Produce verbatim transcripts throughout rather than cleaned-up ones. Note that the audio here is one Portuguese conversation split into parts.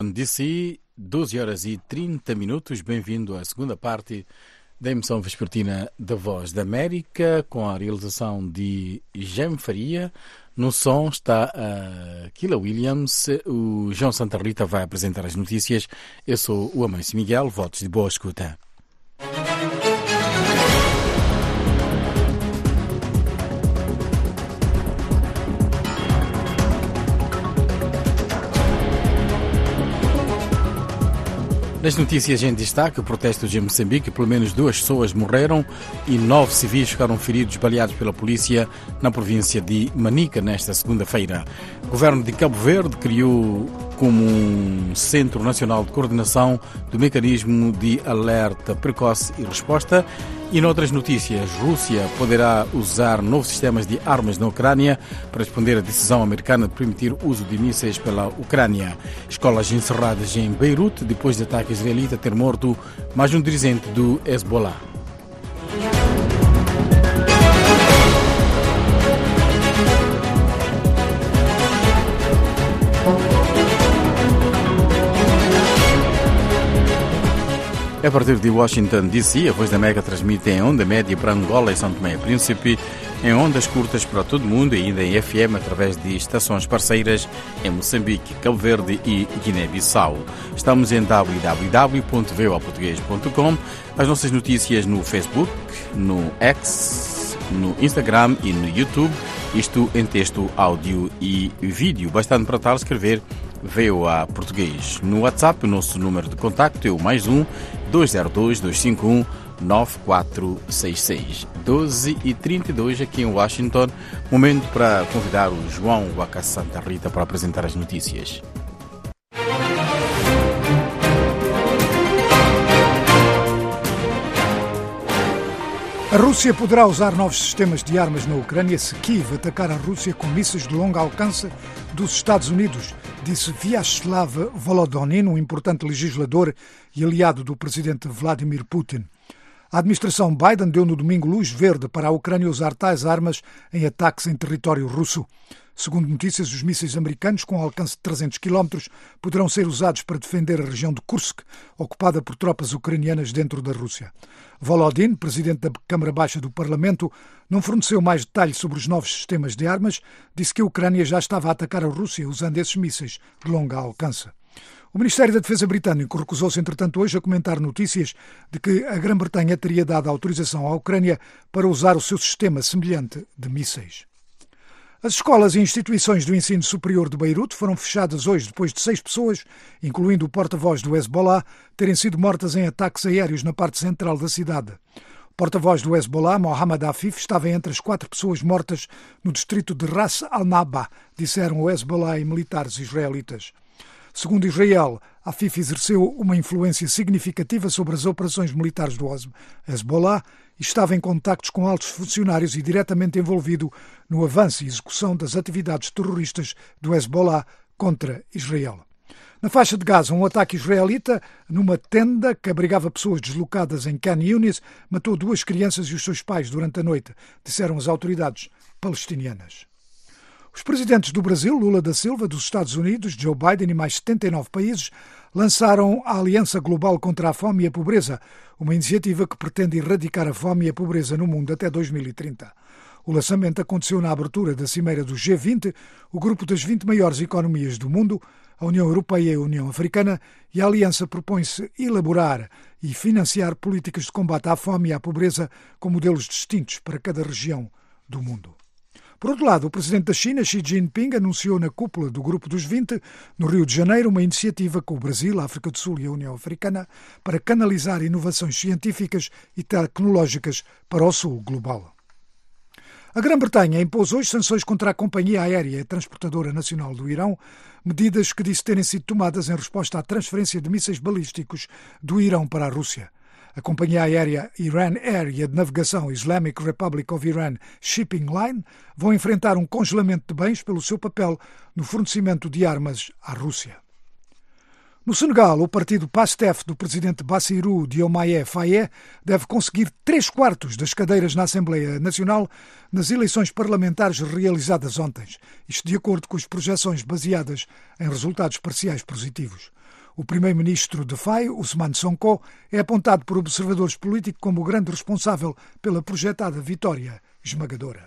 D C, doze horas e trinta minutos. Bem-vindo à segunda parte da emissão vespertina da Voz da América, com a realização de Jem Faria. No som está a Kila Williams. O João Santa Rita vai apresentar as notícias. Eu sou o Amâncio Miguel. Votos de boa escuta. Nas notícias em destaque, protestos em Moçambique, pelo menos duas pessoas morreram e nove civis ficaram feridos, baleados pela polícia na província de Manica nesta segunda-feira. O governo de Cabo Verde criou como um Centro Nacional de Coordenação do Mecanismo de Alerta Precoce e Resposta. E noutras notícias, Rússia poderá usar novos sistemas de armas na Ucrânia para responder à decisão americana de permitir o uso de mísseis pela Ucrânia. Escolas encerradas em Beirute depois de ataque israelita ter morto mais um dirigente do Hezbollah. A partir de Washington, D C, a Voz da América transmite em onda média para Angola e São Tomé e Príncipe, em ondas curtas para todo o mundo e ainda em F M através de estações parceiras em Moçambique, Cabo Verde e Guiné-Bissau. Estamos em w w w ponto v o a português ponto com, as nossas notícias no Facebook, no X, no Instagram e no YouTube, isto em texto, áudio e vídeo. Bastante para tal escrever V O A Português. No WhatsApp, o nosso número de contacto é o mais um, dois zero dois, dois cinco um, nove quatro seis seis. doze e trinta e dois aqui em Washington. Momento para convidar o João Waka Santa Rita para apresentar as notícias. A Rússia poderá usar novos sistemas de armas na Ucrânia se Kiev atacar a Rússia com mísseis de longo alcance dos Estados Unidos, disse Vyacheslav Volodymyr, um importante legislador e aliado do presidente Vladimir Putin. A administração Biden deu no domingo luz verde para a Ucrânia usar tais armas em ataques em território russo. Segundo notícias, os mísseis americanos, com alcance de trezentos quilómetros, poderão ser usados para defender a região de Kursk, ocupada por tropas ucranianas dentro da Rússia. Volodin, presidente da Câmara Baixa do Parlamento, não forneceu mais detalhes sobre os novos sistemas de armas, disse que a Ucrânia já estava a atacar a Rússia usando esses mísseis de longa alcance. O Ministério da Defesa britânico recusou-se, entretanto, hoje a comentar notícias de que a Grã-Bretanha teria dado autorização à Ucrânia para usar o seu sistema semelhante de mísseis. As escolas e instituições do ensino superior de Beirute foram fechadas hoje depois de seis pessoas, incluindo o porta-voz do Hezbollah, terem sido mortas em ataques aéreos na parte central da cidade. O porta-voz do Hezbollah, Mohammad Afif, estava entre as quatro pessoas mortas no distrito de Ras al-Naba, disseram o Hezbollah e militares israelitas. Segundo Israel, Afif exerceu uma influência significativa sobre as operações militares do Hezbollah e estava em contactos com altos funcionários e diretamente envolvido no avanço e execução das atividades terroristas do Hezbollah contra Israel. Na faixa de Gaza, um ataque israelita numa tenda que abrigava pessoas deslocadas em Khan Yunis matou duas crianças e os seus pais durante a noite, disseram as autoridades palestinianas. Os presidentes do Brasil, Lula da Silva, dos Estados Unidos, Joe Biden e mais setenta e nove países lançaram a Aliança Global contra a Fome e a Pobreza, uma iniciativa que pretende erradicar a fome e a pobreza no mundo até dois mil e trinta. O lançamento aconteceu na abertura da cimeira do G vinte, o grupo das vinte maiores economias do mundo, a União Europeia e a União Africana, e a Aliança propõe-se elaborar e financiar políticas de combate à fome e à pobreza com modelos distintos para cada região do mundo. Por outro lado, o presidente da China, Xi Jinping, anunciou na cúpula do Grupo dos vinte, no Rio de Janeiro, uma iniciativa com o Brasil, a África do Sul e a União Africana para canalizar inovações científicas e tecnológicas para o sul global. A Grã-Bretanha impôs hoje sanções contra a Companhia Aérea e Transportadora Nacional do Irão, medidas que disse terem sido tomadas em resposta à transferência de mísseis balísticos do Irão para a Rússia. A companhia aérea Iran Air e a de navegação Islamic Republic of Iran Shipping Line vão enfrentar um congelamento de bens pelo seu papel no fornecimento de armas à Rússia. No Senegal, o partido PASTEF do presidente Bassirou Diomaye Faye deve conseguir três quartos das cadeiras na Assembleia Nacional nas eleições parlamentares realizadas ontem, isto de acordo com as projeções baseadas em resultados parciais positivos. O primeiro-ministro de Fai, Ousmane Sonko, é apontado por observadores políticos como o grande responsável pela projetada vitória esmagadora.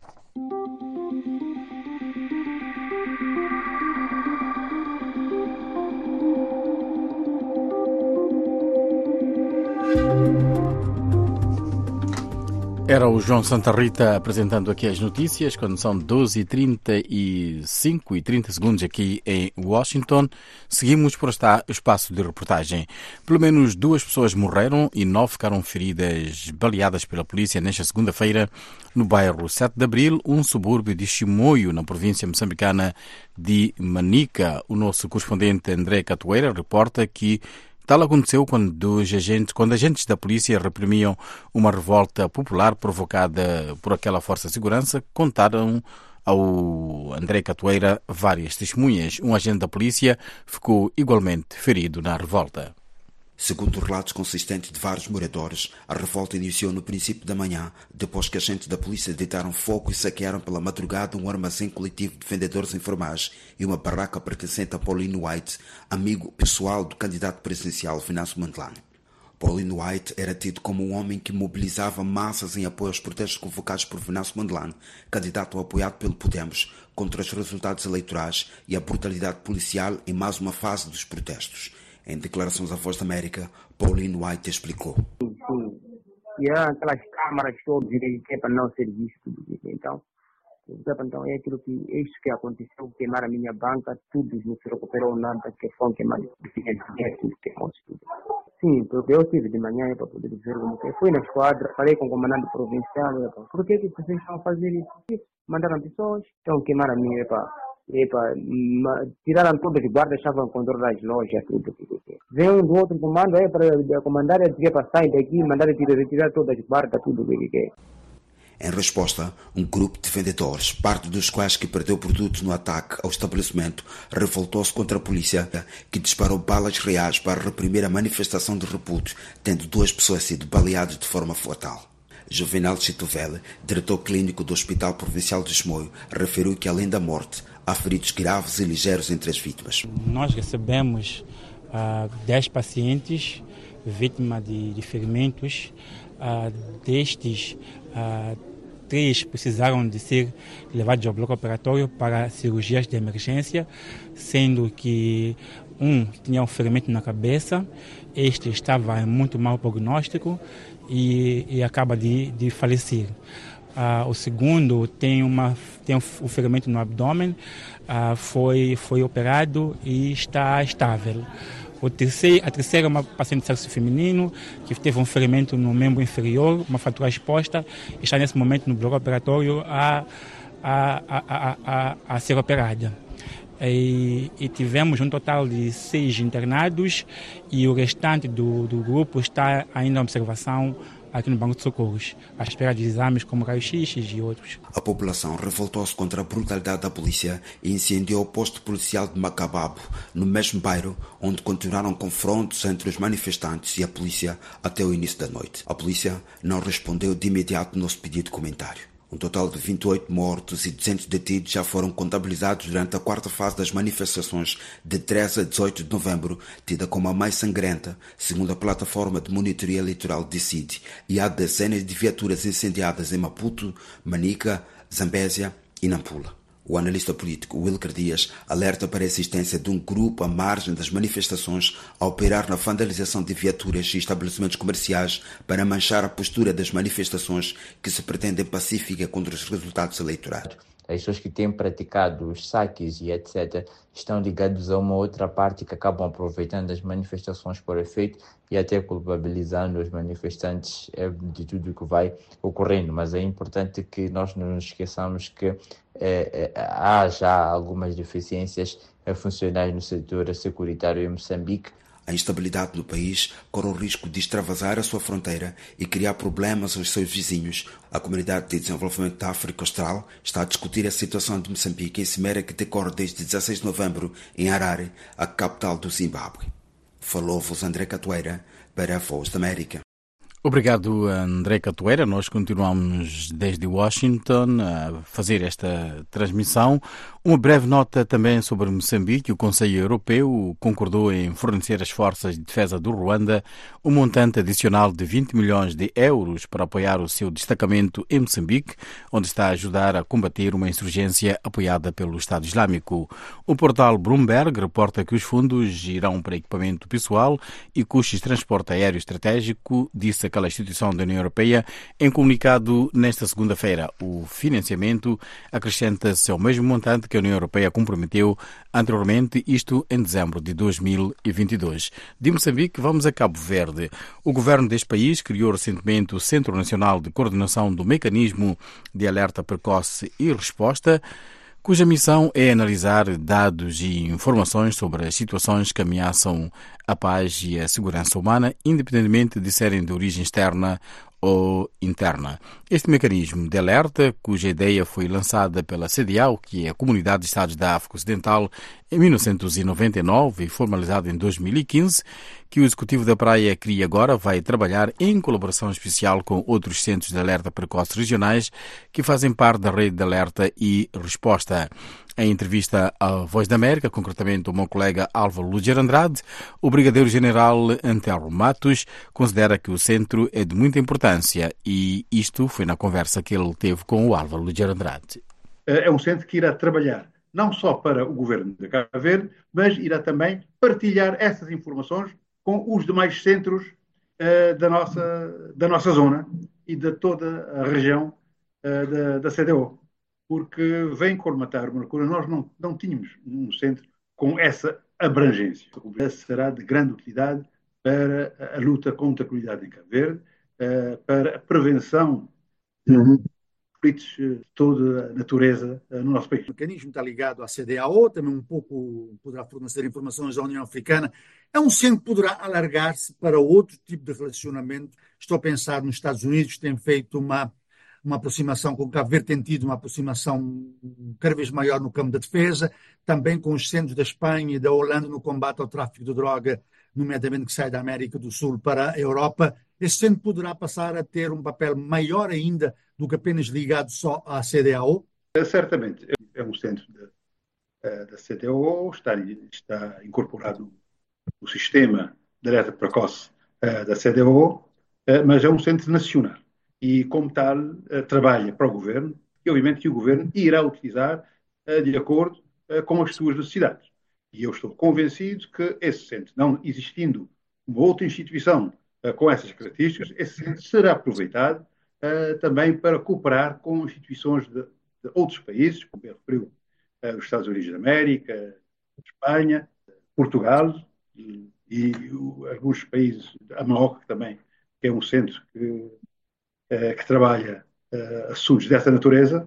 Era o João Santa Rita apresentando aqui as notícias, quando são doze e trinta e cinco e trinta segundos aqui em Washington. Seguimos por este espaço de reportagem. Pelo menos duas pessoas morreram e nove ficaram feridas, baleadas pela polícia nesta segunda-feira no bairro sete de Abril, um subúrbio de Chimoio, na província moçambicana de Manica. O nosso correspondente André Catoeira reporta que tal aconteceu quando, os agentes, quando agentes da polícia reprimiam uma revolta popular provocada por aquela força de segurança. Contaram ao André Catoeira várias testemunhas. Um agente da polícia ficou igualmente ferido na revolta. Segundo relatos consistentes de vários moradores, a revolta iniciou no princípio da manhã, depois que agentes da polícia deitaram fogo e saquearam pela madrugada um armazém coletivo de vendedores informais e uma barraca pertencente a Paulino White, amigo pessoal do candidato presidencial Venâncio Mondlane. Paulino White era tido como um homem que mobilizava massas em apoio aos protestos convocados por Venâncio Mondlane, candidato apoiado pelo Podemos, contra os resultados eleitorais e a brutalidade policial em mais uma fase dos protestos. Em declarações à Voz da América, Paulino White explicou. Sim, sim. E há aquelas câmaras todas que é para não ser visto. Então, então é aquilo que, é isso que aconteceu, queimar a minha banca, tudo não se recuperou nada, que foi queimar tudo que conseguiu. Sim, porque eu tive de manhã para poder ver como que fui na esquadra, falei com o comandante provincial, por que que vocês estão a fazer isso? Mandaram pessoas, estão a queimar a minha, epa. Epa, tiraram todas as guardas, estavam a controlar as lojas, tudo. Veio um do outro comando, é para comandar, é para sair daqui, mandar retirar todas as guardas, tudo. Em resposta, um grupo de vendedores, parte dos quais que perdeu produtos no ataque ao estabelecimento, revoltou-se contra a polícia, que disparou balas reais para reprimir a manifestação de repúdio, tendo duas pessoas sido baleadas de forma fatal. Juvenal Chitovele, diretor clínico do Hospital Provincial de Chimoio, referiu que, além da morte, há feridos graves e ligeiros entre as vítimas. Nós recebemos uh, dez pacientes vítimas de, de ferimentos. Uh, destes, uh, três precisaram de ser levados ao bloco operatório para cirurgias de emergência, sendo que um tinha um ferimento na cabeça, este estava em muito mau prognóstico e, e acaba de, de falecer. Uh, o segundo tem, uma, tem um ferimento no abdômen, uh, foi, foi operado e está estável. O terceiro, a terceira é uma paciente de sexo feminino que teve um ferimento no membro inferior, uma fratura exposta, e está nesse momento no bloco operatório a, a, a, a, a, a ser operada. E, e tivemos um total de seis internados e o restante do, do grupo está ainda em observação aqui no Banco de Socorros, à espera de exames como raio-x e outros. A população revoltou-se contra a brutalidade da polícia e incendiou o posto policial de Macababo, no mesmo bairro onde continuaram confrontos entre os manifestantes e a polícia até o início da noite. A polícia não respondeu de imediato ao nosso pedido de comentário. Um total de vinte e oito mortos e duzentos detidos já foram contabilizados durante a quarta fase das manifestações de treze a dezoito de novembro, tida como a mais sangrenta, segundo a plataforma de monitoria eleitoral Decide, e há dezenas de viaturas incendiadas em Maputo, Manica, Zambésia e Nampula. O analista político Wilker Dias alerta para a existência de um grupo à margem das manifestações a operar na vandalização de viaturas e estabelecimentos comerciais para manchar a postura das manifestações que se pretendem pacífica contra os resultados eleitorais. As pessoas que têm praticado os saques e etcétera estão ligados a uma outra parte que acabam aproveitando as manifestações por efeito e até culpabilizando os manifestantes de tudo que vai ocorrendo. Mas é importante que nós não nos esqueçamos que é, é, há já algumas deficiências funcionais no setor securitário em Moçambique. A instabilidade no país corre o risco de extravasar a sua fronteira e criar problemas aos seus vizinhos. A Comunidade de Desenvolvimento da África Austral está a discutir a situação de Moçambique em cimeira que decorre desde dezasseis de novembro em Harare, a capital do Zimbábue. Falou-vos André Catoeira para a Voz da América. Obrigado, André Catoeira. Nós continuamos desde Washington a fazer esta transmissão. Uma breve nota também sobre Moçambique. O Conselho Europeu concordou em fornecer às forças de defesa do Ruanda um montante adicional de vinte milhões de euros para apoiar o seu destacamento em Moçambique, onde está a ajudar a combater uma insurgência apoiada pelo Estado Islâmico. O portal Bloomberg reporta que os fundos irão para equipamento pessoal e custos de transporte aéreo estratégico, disse aquela instituição da União Europeia em comunicado nesta segunda-feira. O financiamento acrescenta-se ao mesmo montante que a União Europeia comprometeu anteriormente, isto em dezembro de dois mil e vinte e dois. De Moçambique, vamos a Cabo Verde. O governo deste país criou recentemente o Centro Nacional de Coordenação do Mecanismo de Alerta Precoce e Resposta, cuja missão é analisar dados e informações sobre as situações que ameaçam a paz e a segurança humana, independentemente de serem de origem externa ou interna. Este mecanismo de alerta, cuja ideia foi lançada pela C D A O, que é a Comunidade de Estados da África Ocidental, em mil novecentos e noventa e nove e formalizado em dois mil e quinze, que o Executivo da Praia cria agora, vai trabalhar em colaboração especial com outros centros de alerta precoce regionais que fazem parte da rede de alerta e resposta. Em entrevista à Voz da América, concretamente o meu colega Álvaro Luger Andrade, o Brigadeiro-General Antero Matos considera que o centro é de muita importância e isto foi na conversa que ele teve com o Álvaro Luger Andrade. É um centro que irá trabalhar não só para o governo de Cabo Verde, mas irá também partilhar essas informações com os demais centros uh, da, nossa, da nossa zona e de toda a região uh, da, da C D A O. Porque vem colmatar uma lacuna. Nós não, não tínhamos um centro com essa abrangência. Será de grande utilidade para a luta contra a criminalidade em Cabo Verde, uh, para a prevenção de conflitos de toda a natureza uh, no nosso país. O mecanismo está ligado à C D A O, também um pouco poderá fornecer informações à União Africana. É um centro que poderá alargar-se para outro tipo de relacionamento. Estou a pensar nos Estados Unidos, que têm feito uma uma aproximação com o Cabo Verde, tem tido uma aproximação cada vez maior no campo da defesa, também com os centros da Espanha e da Holanda no combate ao tráfico de droga, nomeadamente que sai da América do Sul para a Europa. Esse centro poderá passar a ter um papel maior ainda do que apenas ligado só à C D A O? Certamente. É um centro da, da C D A O, está, está incorporado no sistema de alerta precoce da C D A O, mas é um centro nacional. E, como tal, uh, trabalha para o governo e, obviamente, que o governo irá utilizar uh, de acordo uh, com as suas necessidades. E eu estou convencido que esse centro, não existindo uma outra instituição uh, com essas características, esse centro será aproveitado uh, também para cooperar com instituições de, de outros países, como eu referiu, uh, os Estados Unidos da América, Espanha, Portugal e, e uh, alguns países, a Marrocos também, que é um centro que que trabalha uh, assuntos dessa natureza,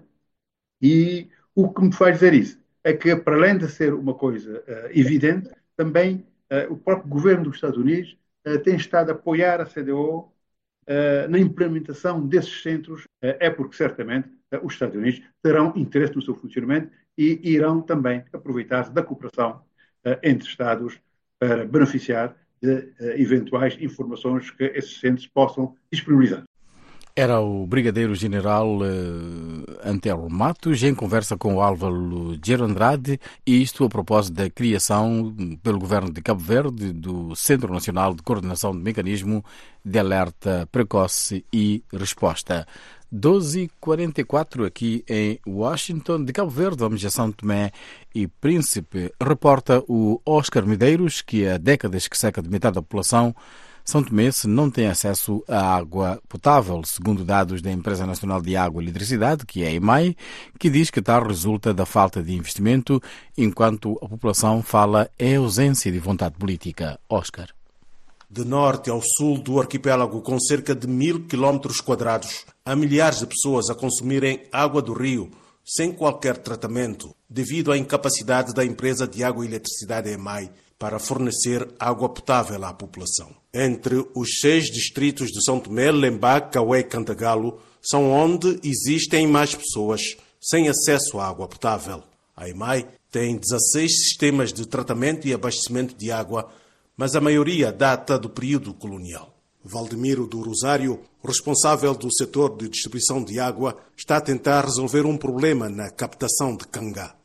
e o que me faz dizer isso é que, para além de ser uma coisa uh, evidente, também uh, o próprio governo dos Estados Unidos uh, tem estado a apoiar a C D A O uh, na implementação desses centros, uh, é porque certamente uh, os Estados Unidos terão interesse no seu funcionamento e irão também aproveitar-se da cooperação uh, entre Estados para beneficiar de uh, eventuais informações que esses centros possam disponibilizar. Era o Brigadeiro-General uh, Antero Matos em conversa com o Álvaro Andrade, e isto a propósito da criação pelo Governo de Cabo Verde do Centro Nacional de Coordenação do Mecanismo de Alerta Precoce e Resposta. doze e quarenta e quatro aqui em Washington. De Cabo Verde vamos a São Tomé e Príncipe. Reporta o Oscar Medeiros que há décadas que cerca de metade da população São Tomense não tem acesso à água potável, segundo dados da Empresa Nacional de Água e Eletricidade, que é a EMAI, que diz que tal resulta da falta de investimento, enquanto a população fala em ausência de vontade política. Oscar. De norte ao sul do arquipélago, com cerca de mil quilómetros quadrados, há milhares de pessoas a consumirem água do rio sem qualquer tratamento, devido à incapacidade da Empresa de Água e Eletricidade EMAI para fornecer água potável à população. Entre os seis distritos de São Tomé, Lembac, Cauê e Cantagalo, são onde existem mais pessoas sem acesso à água potável. A EMAI tem dezasseis sistemas de tratamento e abastecimento de água, mas a maioria data do período colonial. Valdemiro do Rosário, responsável do setor de distribuição de água, está a tentar resolver um problema na captação de Cangá.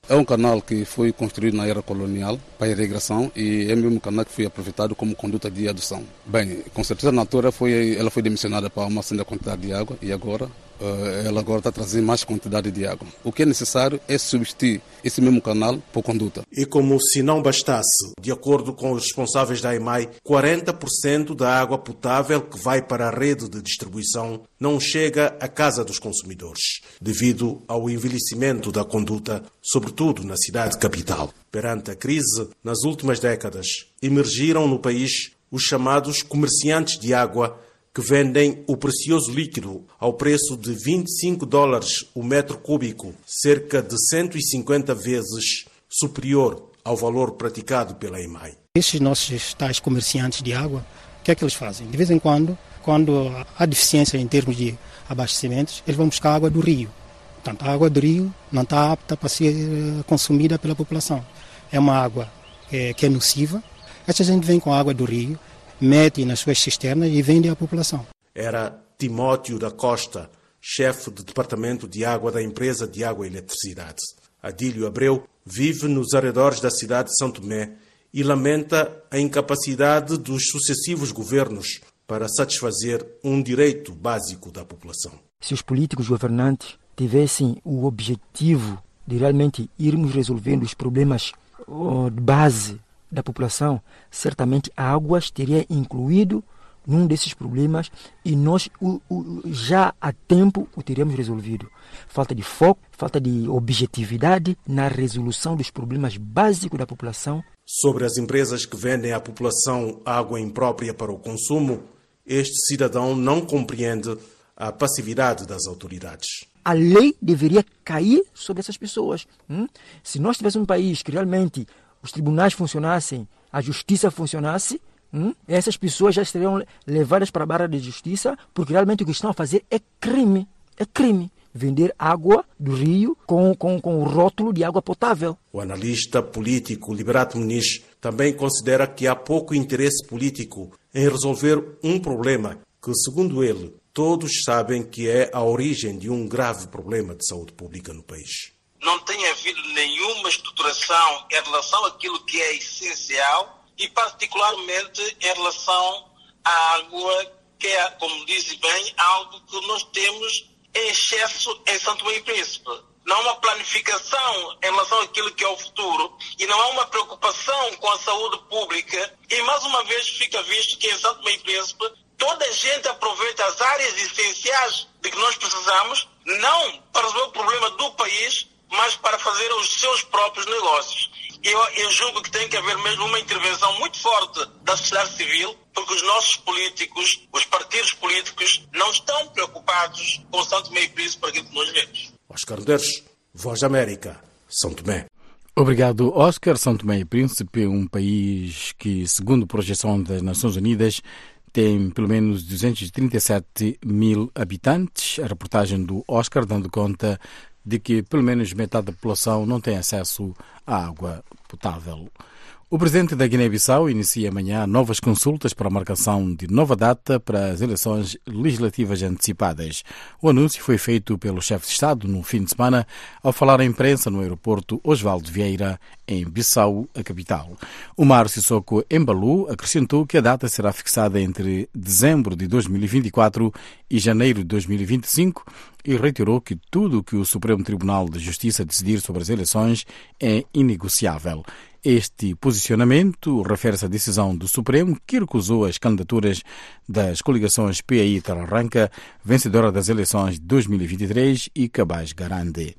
É um canal que foi construído na era colonial para irrigação e é o mesmo canal que foi aproveitado como conduta de adução. Bem, com certeza na altura foi, ela foi dimensionada para uma certa quantidade de água e agora ela agora está trazendo mais quantidade de água. O que é necessário é substituir esse mesmo canal por conduta. E como se não bastasse, de acordo com os responsáveis da EMAI, quarenta por cento da água potável que vai para a rede de distribuição não chega à casa dos consumidores, devido ao envelhecimento da conduta, sobretudo na cidade capital. Perante a crise, nas últimas décadas, emergiram no país os chamados comerciantes de água, que vendem o precioso líquido ao preço de vinte e cinco dólares o metro cúbico, cerca de cento e cinquenta vezes superior ao valor praticado pela EMAI. Esses nossos tais comerciantes de água, o que é que eles fazem? De vez em quando, quando há deficiência em termos de abastecimentos, eles vão buscar água do rio. Portanto, a água do rio não está apta para ser consumida pela população. É uma água é, que é nociva. Essa gente vem com a água do rio, mete nas suas cisternas e vende à população. Era Timóteo da Costa, chefe do Departamento de Água da Empresa de Água e Eletricidade. Adílio Abreu vive nos arredores da cidade de São Tomé e lamenta a incapacidade dos sucessivos governos para satisfazer um direito básico da população. Se os políticos governantes tivessem o objetivo de realmente irmos resolvendo os problemas de base da população, certamente a água teria incluído num desses problemas e nós o, o, já há tempo o teríamos resolvido. Falta de foco, falta de objetividade na resolução dos problemas básicos da população. Sobre as empresas que vendem à população água imprópria para o consumo, este cidadão não compreende a passividade das autoridades. A lei deveria cair sobre essas pessoas. Hum? Se nós tivéssemos um país que realmente os tribunais funcionassem, a justiça funcionasse, hum, essas pessoas já estariam levadas para a barra de justiça, porque realmente o que estão a fazer é crime. É crime. Vender água do rio com, com, com o rótulo de água potável. O analista político Liberato Muniz também considera que há pouco interesse político em resolver um problema que, segundo ele, todos sabem que é a origem de um grave problema de saúde pública no país. Não tem havido nenhuma estruturação em relação àquilo que é essencial e particularmente em relação à água, que é, como diz bem, algo que nós temos em excesso em São Tomé e Príncipe. Não há uma planificação em relação àquilo que é o futuro e não há uma preocupação com a saúde pública e mais uma vez fica visto que em São Tomé e Príncipe toda a gente aproveita as áreas essenciais de que nós precisamos, não para resolver o problema do país, mas para fazer os seus próprios negócios. Eu, eu julgo que tem que haver mesmo uma intervenção muito forte da sociedade civil, porque os nossos políticos, os partidos políticos, não estão preocupados com São Tomé e Príncipe para aquilo que nós vemos. Oscar Medeiros, Voz da América, São Tomé. Obrigado, Oscar. São Tomé e Príncipe, um país que, segundo a projeção das Nações Unidas, tem pelo menos duzentos e trinta e sete mil habitantes. A reportagem do Oscar dando conta de que pelo menos metade da população não tem acesso à água potável. O presidente da Guiné-Bissau inicia amanhã novas consultas para a marcação de nova data para as eleições legislativas antecipadas. O anúncio foi feito pelo chefe de Estado no fim de semana ao falar à imprensa no aeroporto Osvaldo Vieira, em Bissau, a capital. Umaro Sissoko Embalou acrescentou que a data será fixada entre dezembro de dois mil e vinte e quatro e janeiro de dois mil e vinte e cinco e reiterou que tudo o que o Supremo Tribunal de Justiça decidir sobre as eleições é inegociável. Este posicionamento refere-se à decisão do Supremo, que recusou as candidaturas das coligações P A I Terra Arranca, vencedora das eleições de dois mil e vinte e três, e Cabaz Garande.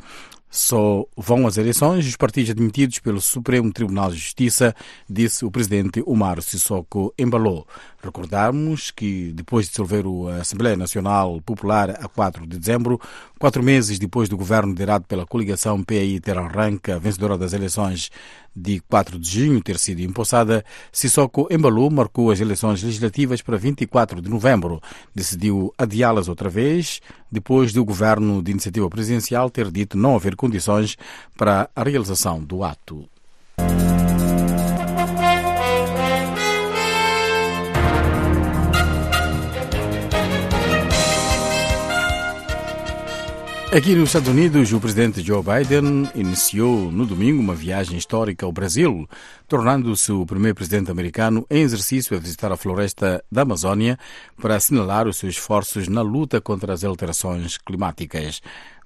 Só vão às eleições os partidos admitidos pelo Supremo Tribunal de Justiça, disse o presidente Umaro Sissoko Embalou. Recordamos que, depois de dissolver a Assembleia Nacional Popular a quatro de dezembro, quatro meses depois do governo liderado pela coligação P A I Terra Arranca, vencedora das eleições de quatro de junho, ter sido empossada, Sissoko Embalou marcou as eleições legislativas para vinte e quatro de novembro. Decidiu adiá-las outra vez, depois do governo de iniciativa presidencial ter dito não haver condições para a realização do ato. Aqui nos Estados Unidos, o presidente Joe Biden iniciou no domingo uma viagem histórica ao Brasil, tornando-se o primeiro presidente americano em exercício a visitar a floresta da Amazônia para assinalar os seus esforços na luta contra as alterações climáticas.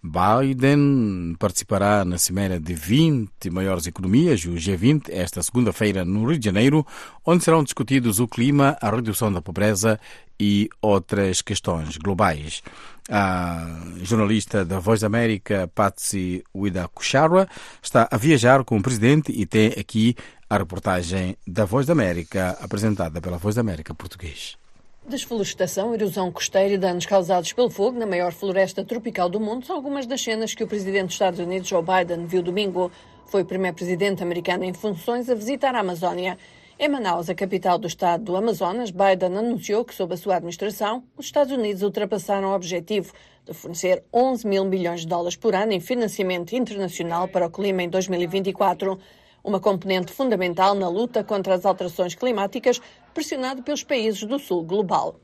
Biden participará na cimeira de vinte maiores economias, o G vinte, esta segunda-feira no Rio de Janeiro, onde serão discutidos o clima, a redução da pobreza e outras questões globais. A jornalista da Voz da América, Patsy Widakuswara, está a viajar com o presidente e tem aqui a reportagem da Voz da América, apresentada pela Voz da América Português. Desflorestação, erosão costeira e danos causados pelo fogo na maior floresta tropical do mundo são algumas das cenas que o presidente dos Estados Unidos, Joe Biden, viu domingo. Foi o primeiro presidente americano em funções a visitar a Amazónia. Em Manaus, a capital do estado do Amazonas, Biden anunciou que, sob a sua administração, os Estados Unidos ultrapassaram o objetivo de fornecer onze mil milhões de dólares por ano em financiamento internacional para o clima em dois mil e vinte e quatro. Uma componente fundamental na luta contra as alterações climáticas, pressionado pelos países do sul global.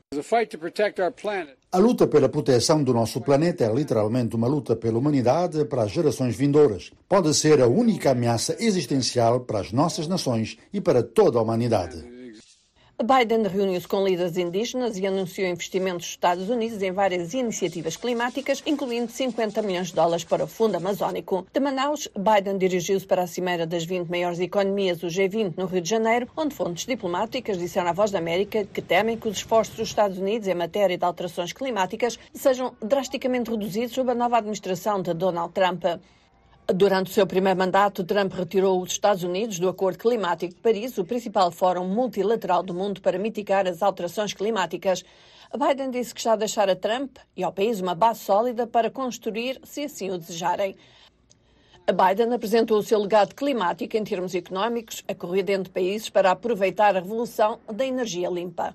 A luta pela proteção do nosso planeta é literalmente uma luta pela humanidade para as gerações vindouras. Pode ser a única ameaça existencial para as nossas nações e para toda a humanidade. Biden reuniu-se com líderes indígenas e anunciou investimentos dos Estados Unidos em várias iniciativas climáticas, incluindo cinquenta milhões de dólares para o Fundo Amazónico. De Manaus, Biden dirigiu-se para a cimeira das vinte maiores economias, o G vinte, no Rio de Janeiro, onde fontes diplomáticas disseram à Voz da América que temem que os esforços dos Estados Unidos em matéria de alterações climáticas sejam drasticamente reduzidos sob a nova administração de Donald Trump. Durante o seu primeiro mandato, Trump retirou os Estados Unidos do Acordo Climático de Paris, o principal fórum multilateral do mundo para mitigar as alterações climáticas. Biden disse que está a deixar a Trump e ao país uma base sólida para construir, se assim o desejarem. Biden apresentou o seu legado climático em termos económicos, a corrida entre países para aproveitar a revolução da energia limpa.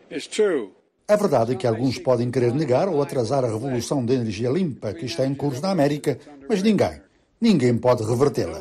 É verdade que alguns podem querer negar ou atrasar a revolução da energia limpa que está em curso na América, mas ninguém. Ninguém pode revertê-la.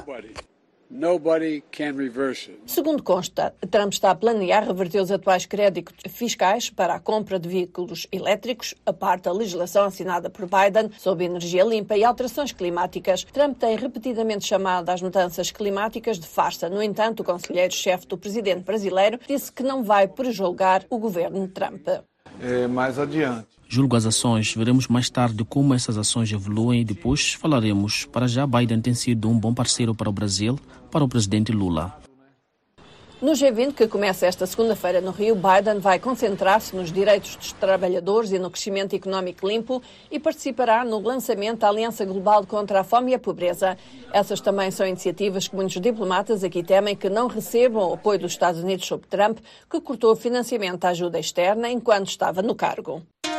Segundo consta, Trump está a planear reverter os atuais créditos fiscais para a compra de veículos elétricos, a parte da legislação assinada por Biden sobre energia limpa e alterações climáticas. Trump tem repetidamente chamado as mudanças climáticas de farsa. No entanto, o conselheiro-chefe do presidente brasileiro disse que não vai prejulgar o governo de Trump. É, mais adiante. Julgo as ações, veremos mais tarde como essas ações evoluem e depois falaremos. Para já, Biden tem sido um bom parceiro para o Brasil, para o presidente Lula. No G vinte, que começa esta segunda-feira no Rio, Biden vai concentrar-se nos direitos dos trabalhadores e no crescimento económico limpo e participará no lançamento da Aliança Global contra a Fome e a Pobreza. Essas também são iniciativas que muitos diplomatas aqui temem que não recebam o apoio dos Estados Unidos sobre Trump, que cortou o financiamento à ajuda externa enquanto estava no cargo.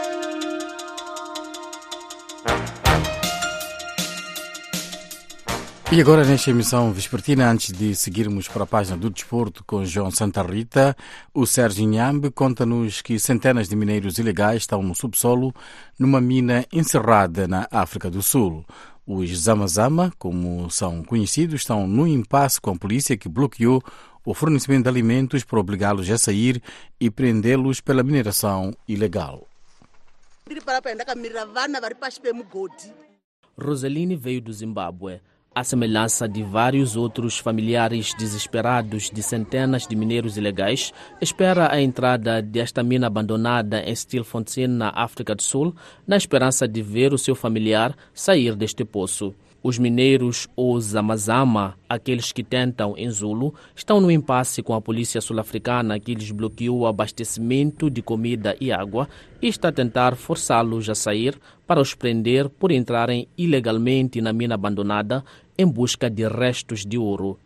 E agora, nesta emissão vespertina, antes de seguirmos para a página do desporto com João Santa Rita, o Sérgio Inhambe conta-nos que centenas de mineiros ilegais estão no subsolo numa mina encerrada na África do Sul. Os Zama-Zama, como são conhecidos, estão no impasse com a polícia que bloqueou o fornecimento de alimentos para obrigá-los a sair e prendê-los pela mineração ilegal. Rosaline veio do Zimbábue. À semelhança de vários outros familiares desesperados de centenas de mineiros ilegais, espera a entrada desta mina abandonada em Stilfontein, na África do Sul, na esperança de ver o seu familiar sair deste poço. Os mineiros, ou Zama-Zama, aqueles que tentam em Zulu, estão no impasse com a polícia sul-africana que lhes bloqueou o abastecimento de comida e água e está a tentar forçá-los a sair para os prender por entrarem ilegalmente na mina abandonada em busca de restos de ouro.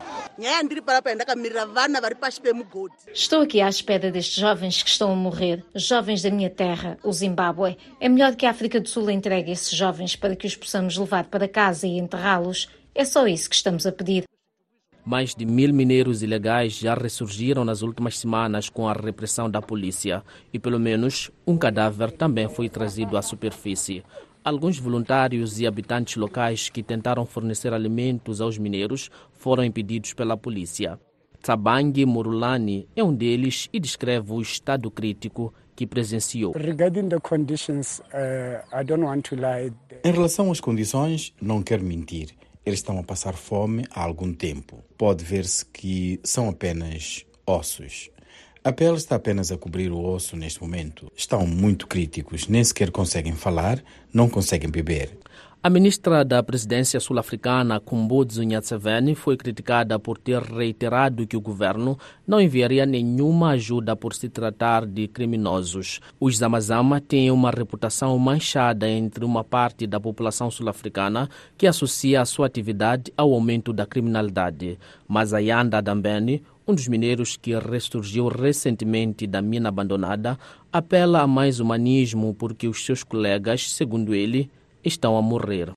Estou aqui à espera destes jovens que estão a morrer, jovens da minha terra, o Zimbábue. É melhor que a África do Sul entregue esses jovens para que os possamos levar para casa e enterrá-los. É só isso que estamos a pedir. Mais de mil mineiros ilegais já ressurgiram nas últimas semanas com a repressão da polícia e pelo menos um cadáver também foi trazido à superfície. Alguns voluntários e habitantes locais que tentaram fornecer alimentos aos mineiros foram impedidos pela polícia. Tsabangi Murulani é um deles e descreve o estado crítico que presenciou. Regarding the conditions, uh, I don't want to lie. Em relação às condições, não quero mentir. Eles estão a passar fome há algum tempo. Pode ver-se que são apenas ossos. A pele está apenas a cobrir o osso neste momento. Estão muito críticos, nem sequer conseguem falar, não conseguem beber. A ministra da Presidência sul-africana, Khumbudzo Nyatshavheni, foi criticada por ter reiterado que o governo não enviaria nenhuma ajuda por se tratar de criminosos. Os Zamazama têm uma reputação manchada entre uma parte da população sul-africana que associa a sua atividade ao aumento da criminalidade. Mas Ayanda Dambeni, um dos mineiros que ressurgiu recentemente da mina abandonada, apela a mais humanismo porque os seus colegas, segundo ele, estão a morrer.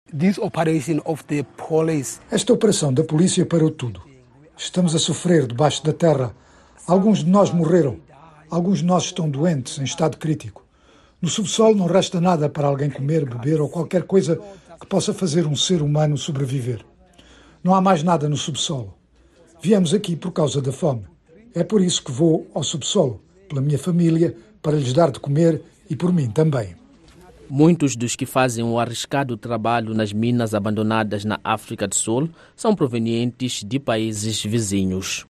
Esta operação da polícia parou tudo. Estamos a sofrer debaixo da terra. Alguns de nós morreram. Alguns de nós estão doentes, em estado crítico. No subsolo não resta nada para alguém comer, beber ou qualquer coisa que possa fazer um ser humano sobreviver. Não há mais nada no subsolo. Viemos aqui por causa da fome. É por isso que vou ao subsolo, pela minha família, para lhes dar de comer e por mim também. Muitos dos que fazem o arriscado trabalho nas minas abandonadas na África do Sul são provenientes de países vizinhos.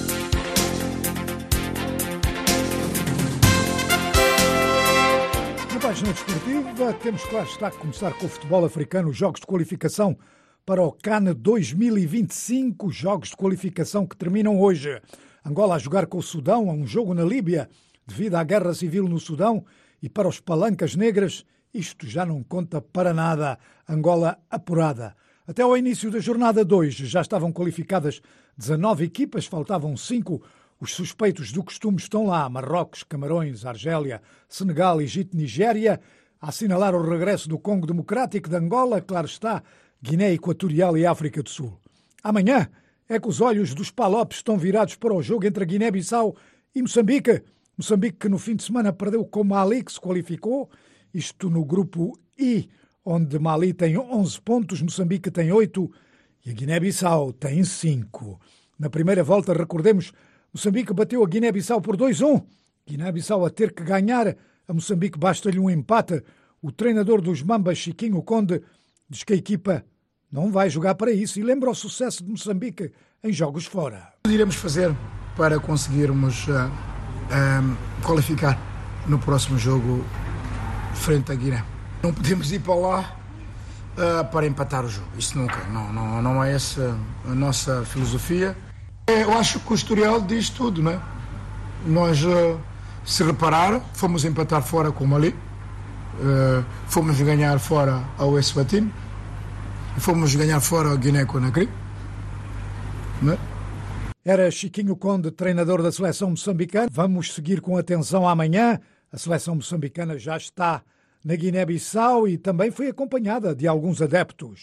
Na página desportiva, temos claro está que começar com o futebol africano, os jogos de qualificação para o CAN dois mil e vinte e cinco, jogos de qualificação que terminam hoje. Angola a jogar com o Sudão, a um jogo na Líbia, devido à guerra civil no Sudão, e para os Palancas Negras, isto já não conta para nada. Angola apurada. Até ao início da jornada dois já estavam qualificadas dezanove equipas, faltavam cinco. Os suspeitos do costume estão lá: Marrocos, Camarões, Argélia, Senegal, Egito, Nigéria. A assinalar o regresso do Congo Democrático, de Angola, claro está, Guiné Equatorial e África do Sul. Amanhã é que os olhos dos palopes estão virados para o jogo entre a Guiné-Bissau e Moçambique. Moçambique que no fim de semana perdeu com Mali, que se qualificou, isto no grupo I, onde Mali tem onze pontos, Moçambique tem oito e a Guiné-Bissau tem cinco. Na primeira volta, recordemos, Moçambique bateu a Guiné-Bissau por dois a um. Guiné-Bissau a ter que ganhar, a Moçambique basta-lhe um empate. O treinador dos Mambas, Chiquinho Conde, diz que a equipa não vai jogar para isso e lembra o sucesso de Moçambique em jogos fora. O que iremos fazer para conseguirmos uh, uh, qualificar no próximo jogo frente à Guiné? Não podemos ir para lá uh, para empatar o jogo. Isso nunca. Não, não, não é essa a nossa filosofia. Eu acho que o historial diz tudo, não é? Nós, uh, se reparar, fomos empatar fora com o Mali, uh, fomos ganhar fora ao Eswatini, fomos ganhar fora ao Guiné-Conakry, não é? Era Chiquinho Conde, treinador da seleção moçambicana. Vamos seguir com atenção amanhã. A seleção moçambicana já está na Guiné-Bissau e também foi acompanhada de alguns adeptos.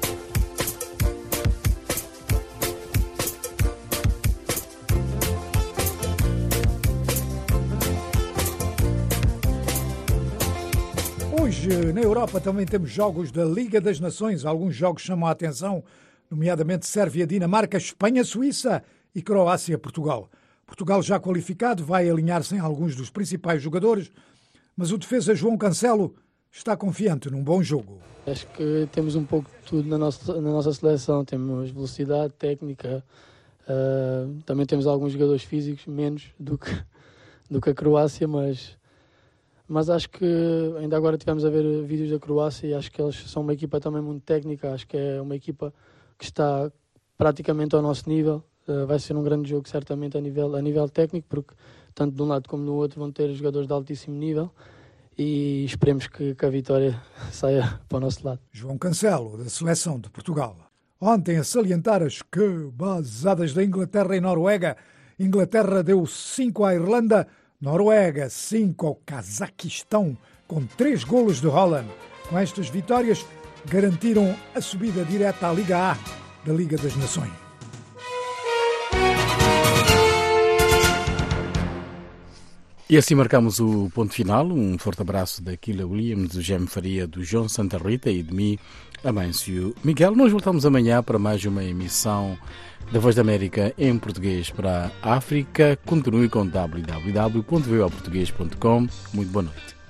Hoje, na Europa, também temos jogos da Liga das Nações. Alguns jogos chamam a atenção, nomeadamente Sérvia-Dinamarca, Espanha-Suíça e Croácia-Portugal. Portugal já qualificado, vai alinhar-se em alguns dos principais jogadores, mas o defesa João Cancelo está confiante num bom jogo. Acho que temos um pouco de tudo na nossa, na nossa seleção. Temos velocidade, técnica, uh, também temos alguns jogadores físicos, menos do que, do que a Croácia, mas, mas acho que ainda agora tivemos a ver vídeos da Croácia e acho que eles são uma equipa também muito técnica. Acho que é uma equipa que está praticamente ao nosso nível. Uh, vai ser um grande jogo, certamente, a nível, a nível técnico, porque tanto de um lado como do outro vão ter jogadores de altíssimo nível e esperemos que, que a vitória saia para o nosso lado. João Cancelo, da seleção de Portugal. Ontem, a salientar as cabazadas da Inglaterra e Noruega. Inglaterra deu cinco à Irlanda, Noruega cinco ao Cazaquistão, com três golos de Haaland. Com estas vitórias, garantiram a subida direta à Liga A da Liga das Nações. E assim marcamos o ponto final. Um forte abraço da Kila Williams, do Gem Faria, do João Santa Rita e de mim, Amâncio Miguel. Nós voltamos amanhã para mais uma emissão da Voz da América em português para a África. Continue com w w w ponto v o português ponto com. Muito boa noite.